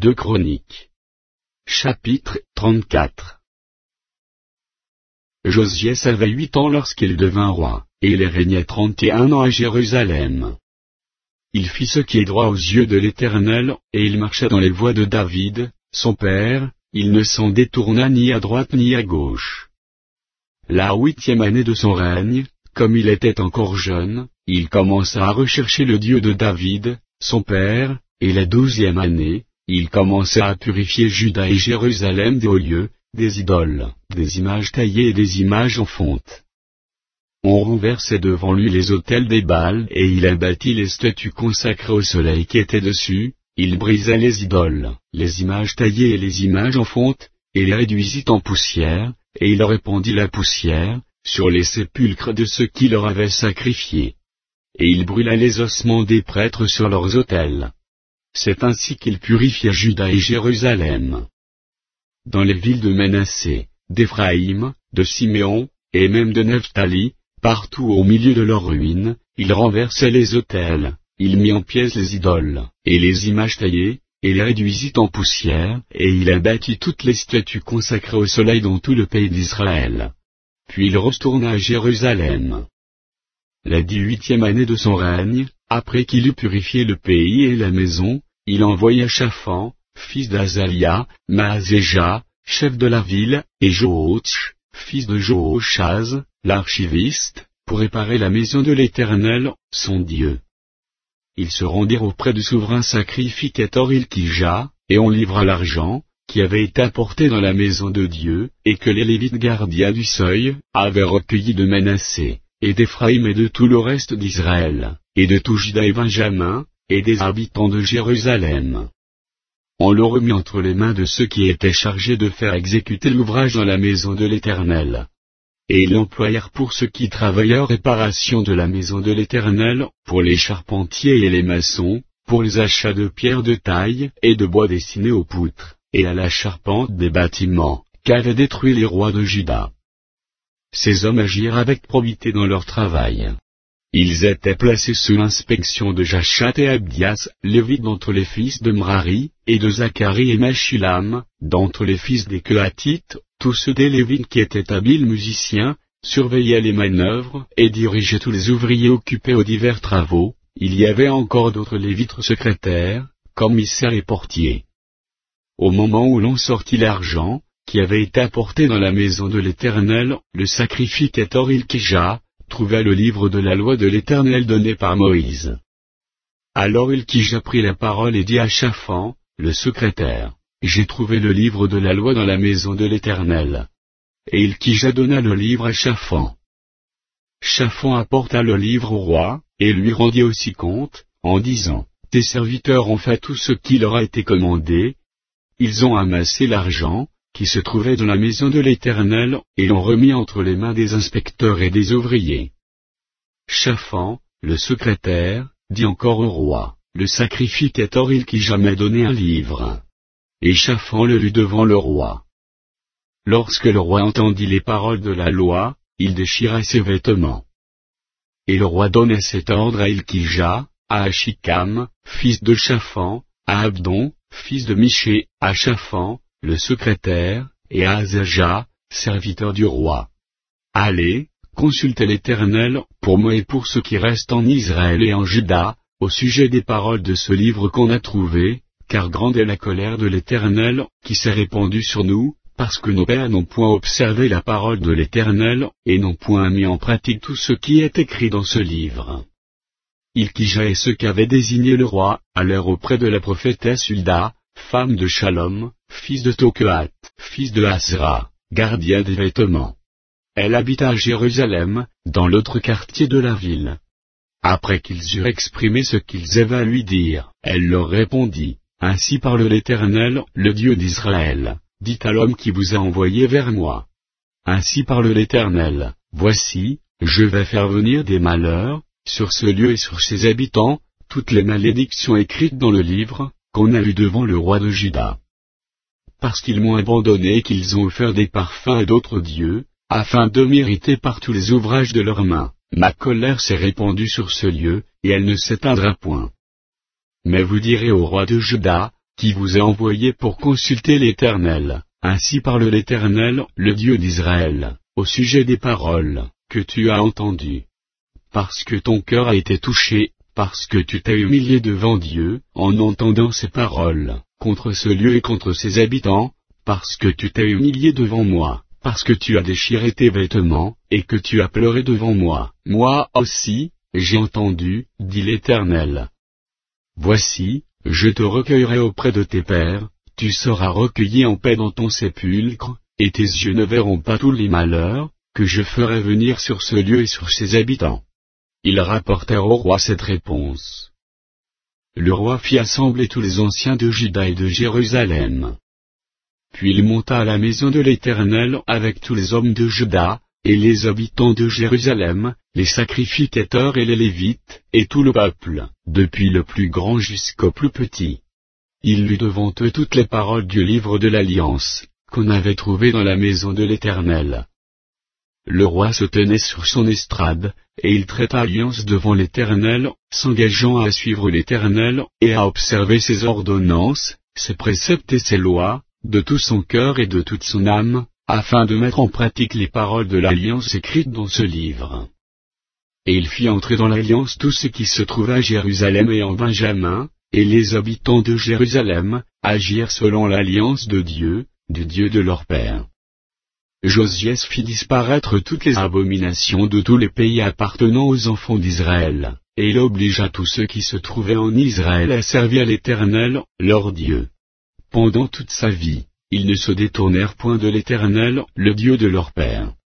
2 Chroniques. Chapitre 34. Josias avait 8 ans lorsqu'il devint roi, et il régnait 31 ans à Jérusalem. Il fit ce qui est droit aux yeux de l'Éternel, et il marcha dans les voies de David, son père, il ne s'en détourna ni à droite ni à gauche. La 8e année de son règne, comme il était encore jeune, il commença à rechercher le Dieu de David, son père, et la 12e année, il commença à purifier Juda et Jérusalem des hauts lieux, des idoles, des images taillées et des images en fonte. On renversait devant lui les autels des Baals et il abattit les statues consacrées au soleil qui étaient dessus, il brisa les idoles, les images taillées et les images en fonte, et les réduisit en poussière, et il répandit la poussière sur les sépulcres de ceux qui leur avaient sacrifié. Et il brûla les ossements des prêtres sur leurs autels. C'est ainsi qu'il purifia Juda et Jérusalem. Dans les villes de Manassé, d'Éphraïm, de Siméon, et même de Nephtali, partout au milieu de leurs ruines, il renversait les autels, il mit en pièces les idoles, et les images taillées, et les réduisit en poussière, et il abattit toutes les statues consacrées au soleil dans tout le pays d'Israël. Puis il retourna à Jérusalem. La 18e année de son règne, après qu'il eut purifié le pays et la maison, il envoya Shaphan, fils d'Azalia, Maazéja, chef de la ville, et Joach, fils de Joachaz, l'archiviste, pour réparer la maison de l'Éternel, son Dieu. Ils se rendirent auprès du souverain sacrificateur Ilkija, et on livra l'argent, qui avait été apporté dans la maison de Dieu, et que les Lévites gardiens du seuil, avaient recueilli de Manassé, et d'Éphraïm et de tout le reste d'Israël, et de tout Juda et Benjamin, et des habitants de Jérusalem. On le remit entre les mains de ceux qui étaient chargés de faire exécuter l'ouvrage dans la maison de l'Éternel. Et ils l'employèrent pour ceux qui travaillaient aux réparations de la maison de l'Éternel, pour les charpentiers et les maçons, pour les achats de pierres de taille et de bois destinées aux poutres, et à la charpente des bâtiments, qu'avaient détruits les rois de Juda. Ces hommes agirent avec probité dans leur travail. Ils étaient placés sous l'inspection de Jachat et Abdias, lévites d'entre les fils de Mrari, et de Zacharie et Meshulam, d'entre les fils des Kehathites, tous ceux des Lévites qui étaient habiles musiciens, surveillaient les manœuvres, et dirigeaient tous les ouvriers occupés aux divers travaux. Il y avait encore d'autres Lévites secrétaires, commissaires et portiers. Au moment où l'on sortit l'argent, qui avait été apporté dans la maison de l'Éternel, le sacrificateur Ilkija trouva le livre de la loi de l'Éternel donné par Moïse. Alors Ilkija prit la parole et dit à Shaphan, le secrétaire, « J'ai trouvé le livre de la loi dans la maison de l'Éternel. » Et Ilkija donna le livre à Shaphan. Shaphan apporta le livre au roi, et lui rendit aussi compte, en disant, « Tes serviteurs ont fait tout ce qui leur a été commandé. Ils ont amassé l'argent, qui se trouvait dans la maison de l'Éternel, et l'ont remis entre les mains des inspecteurs et des ouvriers. » Shaphan, le secrétaire, dit encore au roi, « Le sacrificateur Ilkija m'a donné un livre. » Et Shaphan le lut devant le roi. Lorsque le roi entendit les paroles de la loi, il déchira ses vêtements. Et le roi donna cet ordre à Ilkija, à Achikam, fils de Shaphan, à Abdon, fils de Miché, à Shaphan, le secrétaire, et à Azaja, serviteur du roi. « Allez, consultez l'Éternel, pour moi et pour ceux qui restent en Israël et en Juda, au sujet des paroles de ce livre qu'on a trouvé, car grande est la colère de l'Éternel, qui s'est répandue sur nous, parce que nos pères n'ont point observé la parole de l'Éternel, et n'ont point mis en pratique tout ce qui est écrit dans ce livre. » Ilkija et ceux qu'avait désigné le roi, allèrent auprès de la prophétesse Hulda, femme de Shalom, fils de Tokehat, fils de Hasra, gardien des vêtements. Elle habita à Jérusalem, dans l'autre quartier de la ville. Après qu'ils eurent exprimé ce qu'ils avaient à lui dire, elle leur répondit, « Ainsi parle l'Éternel, le Dieu d'Israël, dites à l'homme qui vous a envoyé vers moi. Ainsi parle l'Éternel, voici, je vais faire venir des malheurs, sur ce lieu et sur ses habitants, toutes les malédictions écrites dans le livre, qu'on a lu devant le roi de Juda. Parce qu'ils m'ont abandonné et qu'ils ont offert des parfums à d'autres dieux, afin de mériter par tous les ouvrages de leurs mains, ma colère s'est répandue sur ce lieu, et elle ne s'éteindra point. Mais vous direz au roi de Juda, qui vous ai envoyé pour consulter l'Éternel. Ainsi parle l'Éternel, le Dieu d'Israël, au sujet des paroles que tu as entendues. Parce que ton cœur a été touché, parce que tu t'es humilié devant Dieu, en entendant ces paroles, contre ce lieu et contre ses habitants, parce que tu t'es humilié devant moi, parce que tu as déchiré tes vêtements, et que tu as pleuré devant moi. Moi aussi, j'ai entendu, dit l'Éternel. Voici, je te recueillerai auprès de tes pères, tu seras recueilli en paix dans ton sépulcre, et tes yeux ne verront pas tous les malheurs que je ferai venir sur ce lieu et sur ses habitants. Ils rapportèrent au roi cette réponse. Le roi fit assembler tous les anciens de Juda et de Jérusalem. Puis il monta à la maison de l'Éternel avec tous les hommes de Juda, et les habitants de Jérusalem, les sacrificateurs et les Lévites, et tout le peuple, depuis le plus grand jusqu'au plus petit. Il lut devant eux toutes les paroles du livre de l'Alliance, qu'on avait trouvé dans la maison de l'Éternel. Le roi se tenait sur son estrade, et il traita alliance devant l'Éternel, s'engageant à suivre l'Éternel, et à observer ses ordonnances, ses préceptes et ses lois, de tout son cœur et de toute son âme, afin de mettre en pratique les paroles de l'alliance écrites dans ce livre. Et il fit entrer dans l'alliance tout ce qui se trouva à Jérusalem et en Benjamin, et les habitants de Jérusalem agirent selon l'alliance de Dieu, du Dieu de leur père. Josias fit disparaître toutes les abominations de tous les pays appartenant aux enfants d'Israël, et il obligea tous ceux qui se trouvaient en Israël à servir l'Éternel, leur Dieu. Pendant toute sa vie, ils ne se détournèrent point de l'Éternel, le Dieu de leur père.